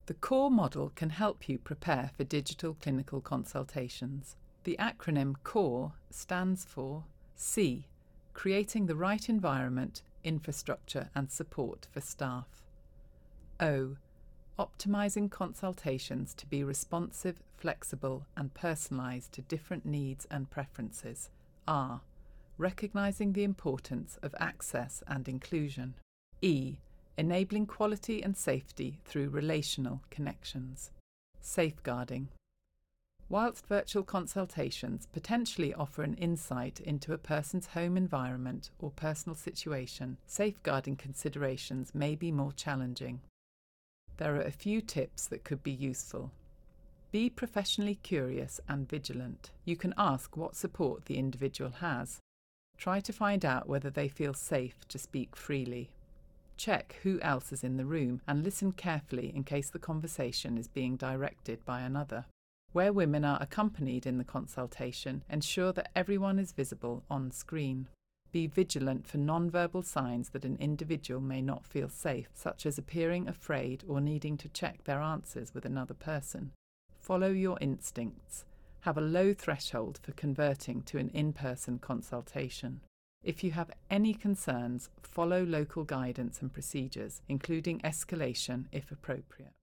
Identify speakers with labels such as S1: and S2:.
S1: The CORE model can help you prepare for digital clinical consultations. The acronym CORE stands for C. Creating the right environment, infrastructure and support for staff. O. Optimizing consultations to be responsive, flexible and personalised to different needs and preferences. R. Recognizing the importance of access and inclusion. E. Enabling quality and safety through relational connections. Safeguarding. Whilst virtual consultations potentially offer an insight into a person's home environment or personal situation, safeguarding considerations may be more challenging. There are a few tips that could be useful. Be professionally curious and vigilant. You can ask what support the individual has. Try to find out whether they feel safe to speak freely. Check who else is in the room and listen carefully in case the conversation is being directed by another. Where women are accompanied in the consultation, ensure that everyone is visible on screen. Be vigilant for non-verbal signs that an individual may not feel safe, such as appearing afraid or needing to check their answers with another person. Follow your instincts. Have a low threshold for converting to an in-person consultation. If you have any concerns, follow local guidance and procedures, including escalation if appropriate.